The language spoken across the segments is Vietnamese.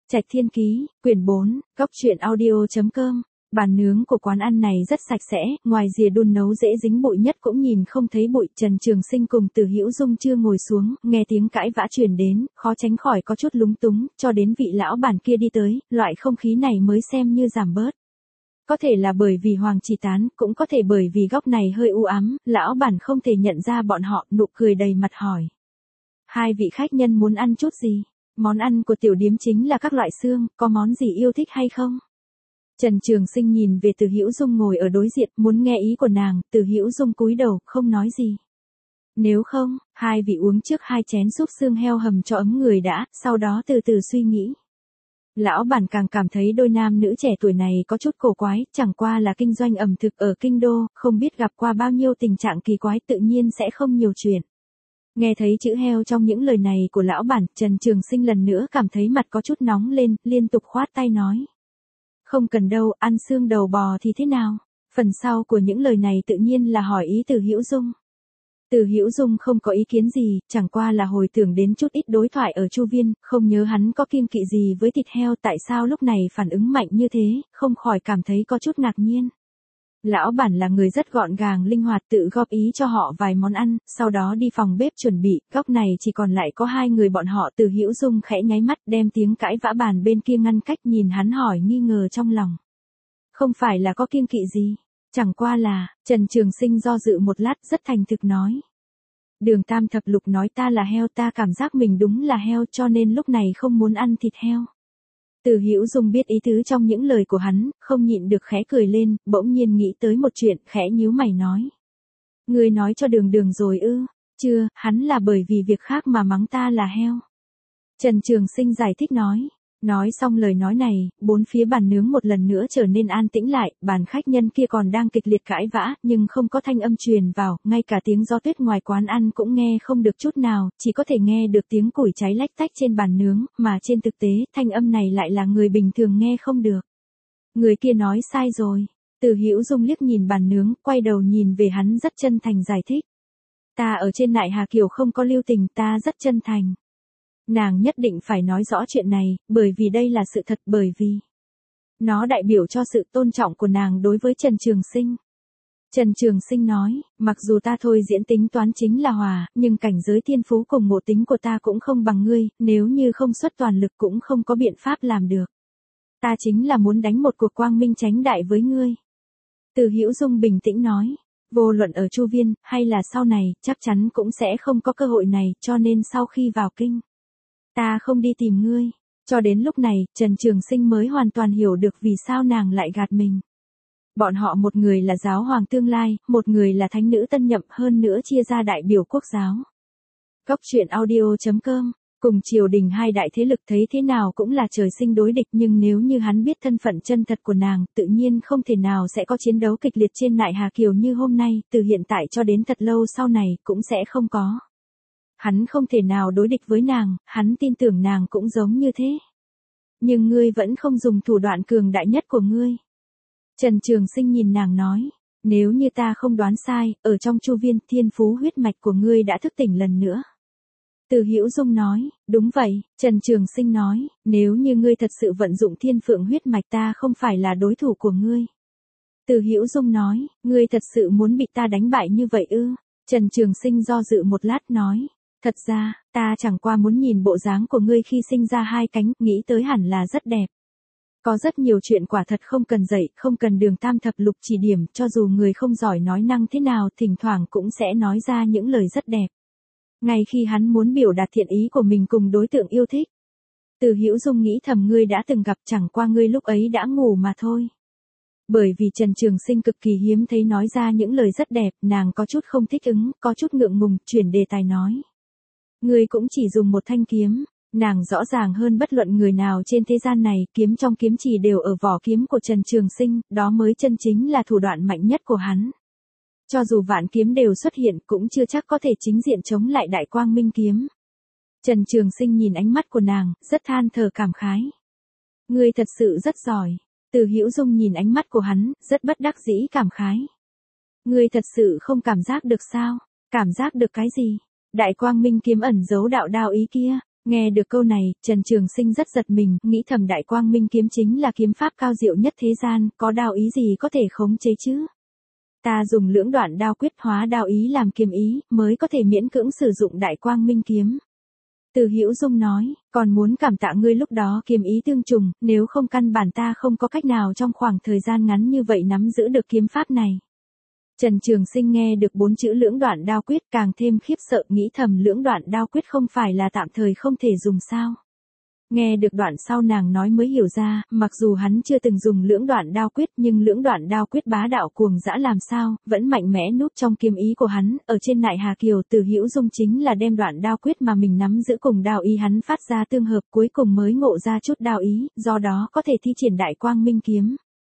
Trạch Thiên Ký, quyển 4, góc truyện audio.com. Bàn nướng của quán ăn này rất sạch sẽ, ngoài dìa đun nấu dễ dính bụi nhất cũng nhìn không thấy bụi. Trần Trường Sinh cùng Từ Hữu Dung chưa ngồi xuống, nghe tiếng cãi vã truyền đến, khó tránh khỏi có chút lúng túng, cho đến vị lão bản kia đi tới, loại không khí này mới xem như giảm bớt. Có thể là bởi vì Hoàng Chỉ Tán, cũng có thể bởi vì góc này hơi u ám, lão bản không thể nhận ra bọn họ, nụ cười đầy mặt hỏi. Hai vị khách nhân muốn ăn chút gì? Món ăn của tiểu điếm chính là các loại xương, có món gì yêu thích hay không? Trần Trường Sinh nhìn về Từ Hữu Dung ngồi ở đối diện, muốn nghe ý của nàng. Từ Hữu Dung cúi đầu, không nói gì. Nếu không, hai vị uống trước 2 chén súp xương heo hầm cho ấm người đã, sau đó từ từ suy nghĩ. Lão bản càng cảm thấy đôi nam nữ trẻ tuổi này có chút cổ quái, chẳng qua là kinh doanh ẩm thực ở kinh đô, không biết gặp qua bao nhiêu tình trạng kỳ quái, tự nhiên sẽ không nhiều chuyện. Nghe thấy chữ heo trong những lời này của lão bản, Trần Trường Sinh lần nữa cảm thấy mặt có chút nóng lên, liên tục khoát tay nói. Không cần đâu, ăn xương đầu bò thì thế nào? Phần sau của những lời này tự nhiên là hỏi ý Từ Hữu Dung. Từ Hữu Dung không có ý kiến gì, chẳng qua là hồi tưởng đến chút ít đối thoại ở Chu Viên, không nhớ hắn có kiêng kỵ gì với thịt heo, tại sao lúc này phản ứng mạnh như thế, không khỏi cảm thấy có chút ngạc nhiên. Lão bản là người rất gọn gàng linh hoạt, tự góp ý cho họ vài món ăn, sau đó đi phòng bếp chuẩn bị. Góc này chỉ còn lại có 2 người bọn họ. Từ Hữu Dung khẽ nháy mắt, đem tiếng cãi vã bàn bên kia ngăn cách, nhìn hắn hỏi nghi ngờ trong lòng. Không phải là có kiêng kỵ gì, chẳng qua là, Trần Trường Sinh do dự một lát rất thành thực nói. Đường Tam Thập Lục nói ta là heo, ta cảm giác mình đúng là heo, cho nên lúc này không muốn ăn thịt heo. Từ Hữu Dung biết ý tứ trong những lời của hắn, không nhịn được khẽ cười lên, bỗng nhiên nghĩ tới một chuyện, khẽ nhíu mày nói. Ngươi nói cho Đường rồi ư? Chưa, hắn là bởi vì việc khác mà mắng ta là heo. Trần Trường Sinh giải thích nói. Nói xong lời nói này, bốn phía bàn nướng một lần nữa trở nên an tĩnh lại, bàn khách nhân kia còn đang kịch liệt cãi vã, nhưng không có thanh âm truyền vào, ngay cả tiếng gió tuyết ngoài quán ăn cũng nghe không được chút nào, chỉ có thể nghe được tiếng củi cháy lách tách trên bàn nướng, mà trên thực tế, thanh âm này lại là người bình thường nghe không được. Người kia nói sai rồi. Từ Hữu Dung liếc nhìn bàn nướng, quay đầu nhìn về hắn rất chân thành giải thích. Ta ở trên Nại Hà Kiều không có lưu tình, ta rất chân thành. Nàng nhất định phải nói rõ chuyện này, bởi vì đây là sự thật, bởi vì nó đại biểu cho sự tôn trọng của nàng đối với Trần Trường Sinh. Trần Trường Sinh nói, mặc dù ta thôi diễn tính toán chính là hòa, nhưng cảnh giới thiên phú cùng ngộ tính của ta cũng không bằng ngươi, nếu như không xuất toàn lực cũng không có biện pháp làm được. Ta chính là muốn đánh một cuộc quang minh chánh đại với ngươi. Từ Hữu Dung bình tĩnh nói, vô luận ở Chu Viên, hay là sau này, chắc chắn cũng sẽ không có cơ hội này, cho nên sau khi vào kinh, ta không đi tìm ngươi. Cho đến lúc này, Trần Trường Sinh mới hoàn toàn hiểu được vì sao nàng lại gạt mình. Bọn họ một người là giáo hoàng tương lai, một người là thánh nữ tân nhậm, hơn nữa chia ra đại biểu quốc giáo. Góc truyện audio.com. Cùng triều đình hai đại thế lực thấy thế nào cũng là trời sinh đối địch, nhưng nếu như hắn biết thân phận chân thật của nàng, tự nhiên không thể nào sẽ có chiến đấu kịch liệt trên Nại Hà Kiều như hôm nay, từ hiện tại cho đến thật lâu sau này, cũng sẽ không có. Hắn không thể nào đối địch với nàng, hắn tin tưởng nàng cũng giống như thế. Nhưng ngươi vẫn không dùng thủ đoạn cường đại nhất của ngươi. Trần Trường Sinh nhìn nàng nói, nếu như ta không đoán sai, ở trong Chu Viên, thiên phú huyết mạch của ngươi đã thức tỉnh lần nữa. Từ Hữu Dung nói, đúng vậy. Trần Trường Sinh nói, nếu như ngươi thật sự vận dụng thiên phượng huyết mạch, ta không phải là đối thủ của ngươi. Từ Hữu Dung nói, ngươi thật sự muốn bị ta đánh bại như vậy ư? Trần Trường Sinh do dự một lát nói, thật ra, ta chẳng qua muốn nhìn bộ dáng của ngươi khi sinh ra 2 cánh, nghĩ tới hẳn là rất đẹp. Có rất nhiều chuyện quả thật không cần dạy, không cần Đường Tam Thập Lục chỉ điểm, cho dù người không giỏi nói năng thế nào, thỉnh thoảng cũng sẽ nói ra những lời rất đẹp. Ngay khi hắn muốn biểu đạt thiện ý của mình cùng đối tượng yêu thích. Từ Hữu Dung nghĩ thầm, ngươi đã từng gặp, chẳng qua ngươi lúc ấy đã ngủ mà thôi. Bởi vì Trần Trường Sinh cực kỳ hiếm thấy nói ra những lời rất đẹp, nàng có chút không thích ứng, có chút ngượng ngùng, chuyển đề tài nói. Ngươi cũng chỉ dùng một thanh kiếm, nàng rõ ràng hơn bất luận người nào trên thế gian này, kiếm trong kiếm chỉ đều ở vỏ kiếm của Trần Trường Sinh, đó mới chân chính là thủ đoạn mạnh nhất của hắn. Cho dù vạn kiếm đều xuất hiện cũng chưa chắc có thể chính diện chống lại đại quang minh kiếm. Trần Trường Sinh nhìn ánh mắt của nàng, rất than thở cảm khái. Ngươi thật sự rất giỏi. Từ Hữu Dung nhìn ánh mắt của hắn, rất bất đắc dĩ cảm khái. Ngươi thật sự không cảm giác được sao? Cảm giác được cái gì? Đại quang minh kiếm ẩn giấu đạo đao ý kia. Nghe được câu này, Trần Trường Sinh rất giật mình, nghĩ thầm Đại Quang Minh kiếm chính là kiếm pháp cao diệu nhất thế gian, có đao ý gì có thể khống chế chứ? Ta dùng lưỡng đoạn đao quyết hóa đao ý làm kiếm ý, mới có thể miễn cưỡng sử dụng Đại Quang Minh kiếm. Từ Hữu Dung nói, còn muốn cảm tạ ngươi lúc đó kiếm ý tương trùng, nếu không căn bản ta không có cách nào trong khoảng thời gian ngắn như vậy nắm giữ được kiếm pháp này. Trần Trường Sinh nghe được 4 chữ lưỡng đoạn đao quyết càng thêm khiếp sợ, nghĩ thầm lưỡng đoạn đao quyết không phải là tạm thời không thể dùng sao. Nghe được đoạn sau nàng nói mới hiểu ra, mặc dù hắn chưa từng dùng lưỡng đoạn đao quyết nhưng lưỡng đoạn đao quyết bá đạo cuồng dã làm sao, vẫn mạnh mẽ núp trong kiếm ý của hắn, ở trên Nại Hà Kiều Từ Hữu Dung chính là đem đoạn đao quyết mà mình nắm giữ cùng đao ý hắn phát ra tương hợp cuối cùng mới ngộ ra chút đao ý, do đó có thể thi triển Đại Quang Minh kiếm.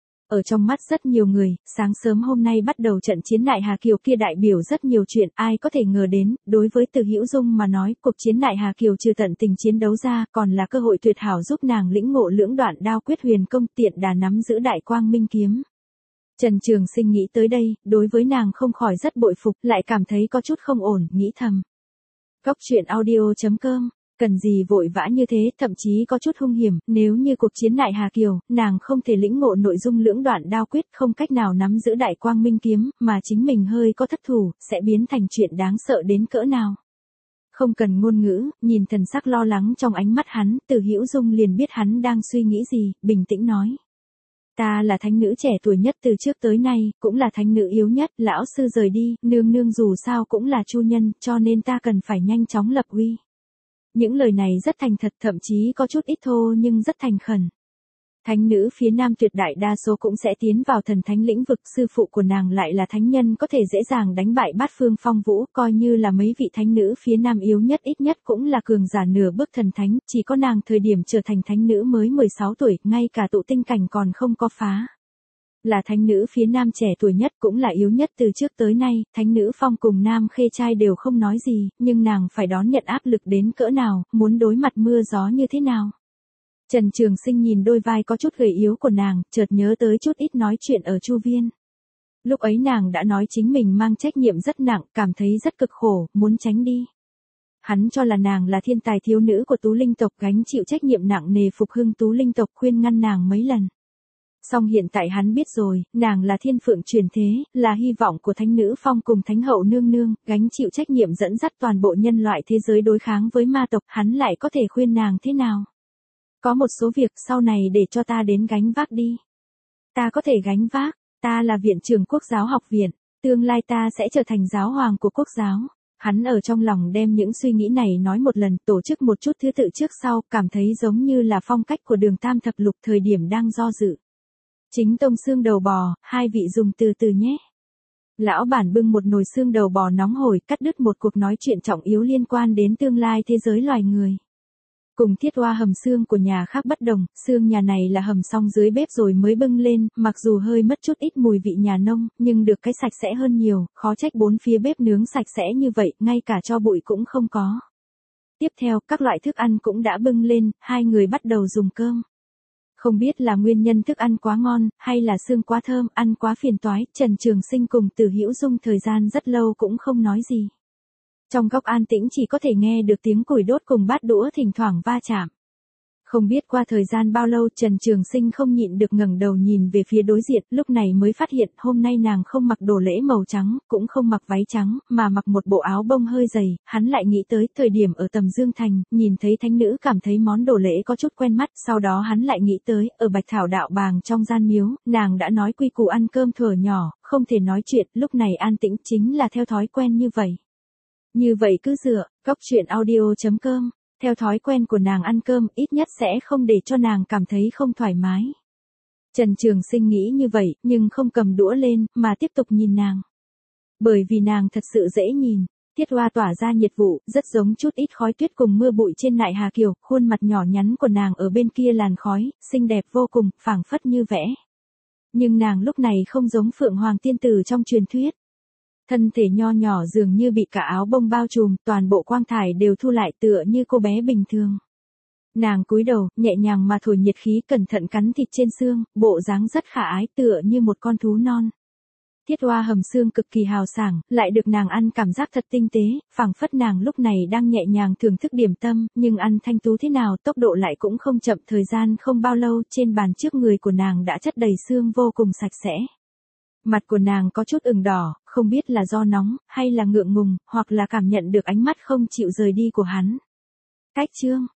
Ở trong mắt rất nhiều người, sáng sớm hôm nay bắt đầu trận chiến Nại Hà Kiều kia đại biểu rất nhiều chuyện, ai có thể ngờ đến, đối với Từ Hữu Dung mà nói, cuộc chiến Nại Hà Kiều trừ tận tình chiến đấu ra, còn là cơ hội tuyệt hảo giúp nàng lĩnh ngộ lưỡng đoạn đao quyết huyền công tiện đà nắm giữ Đại Quang Minh kiếm. Trần Trường Sinh nghĩ tới đây, đối với nàng không khỏi rất bội phục, lại cảm thấy có chút không ổn, nghĩ thầm. Góc truyện audio.com Cần gì vội vã như thế, thậm chí có chút hung hiểm, nếu như cuộc chiến Nại Hà Kiều, nàng không thể lĩnh ngộ nội dung lưỡng đoạn đao quyết, không cách nào nắm giữ Đại Quang Minh kiếm, mà chính mình hơi có thất thủ, sẽ biến thành chuyện đáng sợ đến cỡ nào. Không cần ngôn ngữ, nhìn thần sắc lo lắng trong ánh mắt hắn, Từ Hữu Dung liền biết hắn đang suy nghĩ gì, bình tĩnh nói. Ta là thánh nữ trẻ tuổi nhất từ trước tới nay, cũng là thánh nữ yếu nhất, lão sư rời đi, nương nương dù sao cũng là chu nhân, cho nên ta cần phải nhanh chóng lập uy. Những lời này rất thành thật, thậm chí có chút ít thô nhưng rất thành khẩn. Thánh nữ phía Nam tuyệt đại đa số cũng sẽ tiến vào thần thánh lĩnh vực, sư phụ của nàng lại là thánh nhân có thể dễ dàng đánh bại bát phương phong vũ, coi như là mấy vị thánh nữ phía Nam yếu nhất ít nhất cũng là cường giả nửa bước thần thánh, chỉ có nàng thời điểm trở thành thánh nữ mới 16 tuổi, ngay cả tụ tinh cảnh còn không có phá. Là thánh nữ phía Nam trẻ tuổi nhất cũng là yếu nhất từ trước tới nay, thánh nữ Phong cùng Nam Khê Trai đều không nói gì, nhưng nàng phải đón nhận áp lực đến cỡ nào, muốn đối mặt mưa gió như thế nào. Trần Trường Sinh nhìn đôi vai có chút gầy yếu của nàng, chợt nhớ tới chút ít nói chuyện ở Chu Viên. Lúc ấy nàng đã nói chính mình mang trách nhiệm rất nặng, cảm thấy rất cực khổ, muốn tránh đi. Hắn cho là nàng là thiên tài thiếu nữ của Tú Linh tộc gánh chịu trách nhiệm nặng nề phục hưng Tú Linh tộc, khuyên ngăn nàng mấy lần. Song hiện tại hắn biết rồi, nàng là thiên phượng truyền thế, là hy vọng của thánh nữ Phong cùng thánh hậu nương nương, gánh chịu trách nhiệm dẫn dắt toàn bộ nhân loại thế giới đối kháng với ma tộc, hắn lại có thể khuyên nàng thế nào? Có một số việc sau này để cho ta đến gánh vác đi. Ta có thể gánh vác, ta là viện trưởng Quốc giáo học viện, tương lai ta sẽ trở thành giáo hoàng của Quốc giáo. Hắn ở trong lòng đem những suy nghĩ này nói một lần, tổ chức một chút thứ tự trước sau, cảm thấy giống như là phong cách của Đường Tam Thập Lục thời điểm đang do dự. Chính tông xương đầu bò, hai vị dùng từ từ nhé. Lão bản bưng một nồi xương đầu bò nóng hổi, cắt đứt một cuộc nói chuyện trọng yếu liên quan đến tương lai thế giới loài người. Cùng Thiết Hoa hầm xương của nhà khác bất đồng, xương nhà này là hầm xong dưới bếp rồi mới bưng lên, mặc dù hơi mất chút ít mùi vị nhà nông, nhưng được cái sạch sẽ hơn nhiều, khó trách bốn phía bếp nướng sạch sẽ như vậy, ngay cả tro bụi cũng không có. Tiếp theo, các loại thức ăn cũng đã bưng lên, hai người bắt đầu dùng cơm. Không biết là nguyên nhân thức ăn quá ngon, hay là xương quá thơm, ăn quá phiền toái, Trần Trường Sinh cùng Từ Hữu Dung thời gian rất lâu cũng không nói gì. Trong góc an tĩnh chỉ có thể nghe được tiếng củi đốt cùng bát đũa thỉnh thoảng va chạm. Không biết qua thời gian bao lâu Trần Trường Sinh không nhịn được ngẩng đầu nhìn về phía đối diện, lúc này mới phát hiện hôm nay nàng không mặc đồ lễ màu trắng, cũng không mặc váy trắng, mà mặc một bộ áo bông hơi dày, hắn lại nghĩ tới thời điểm ở Tầm Dương Thành, nhìn thấy thánh nữ cảm thấy món đồ lễ có chút quen mắt, sau đó hắn lại nghĩ tới, ở Bạch Thảo Đạo Bàng trong gian miếu, nàng đã nói quy củ ăn cơm thuở nhỏ, không thể nói chuyện, lúc này an tĩnh chính là theo thói quen như vậy. Như vậy cứ dựa, góc truyện audio.com, theo thói quen của nàng ăn cơm ít nhất sẽ không để cho nàng cảm thấy không thoải mái. Trần Trường Sinh nghĩ như vậy, nhưng không cầm đũa lên, mà tiếp tục nhìn nàng. Bởi vì nàng thật sự dễ nhìn, Thiết Hoa tỏa ra nhiệt vụ, rất giống chút ít khói tuyết cùng mưa bụi trên Nại Hà Kiều, khuôn mặt nhỏ nhắn của nàng ở bên kia làn khói, xinh đẹp vô cùng, phảng phất như vẽ. Nhưng nàng lúc này không giống Phượng Hoàng tiên tử trong truyền thuyết. Thân thể nho nhỏ dường như bị cả áo bông bao trùm, toàn bộ quang thải đều thu lại tựa như cô bé bình thường. Nàng cúi đầu, nhẹ nhàng mà thổi nhiệt khí cẩn thận cắn thịt trên xương, bộ dáng rất khả ái tựa như một con thú non. Tiết hoa hầm xương cực kỳ hào sảng, lại được nàng ăn cảm giác thật tinh tế, phảng phất nàng lúc này đang nhẹ nhàng thưởng thức điểm tâm, nhưng ăn thanh tú thế nào tốc độ lại cũng không chậm. Thời gian không bao lâu trên bàn trước người của nàng đã chất đầy xương vô cùng sạch sẽ. Mặt của nàng có chút ửng đỏ, không biết là do nóng, hay là ngượng ngùng, hoặc là cảm nhận được ánh mắt không chịu rời đi của hắn. Cách chương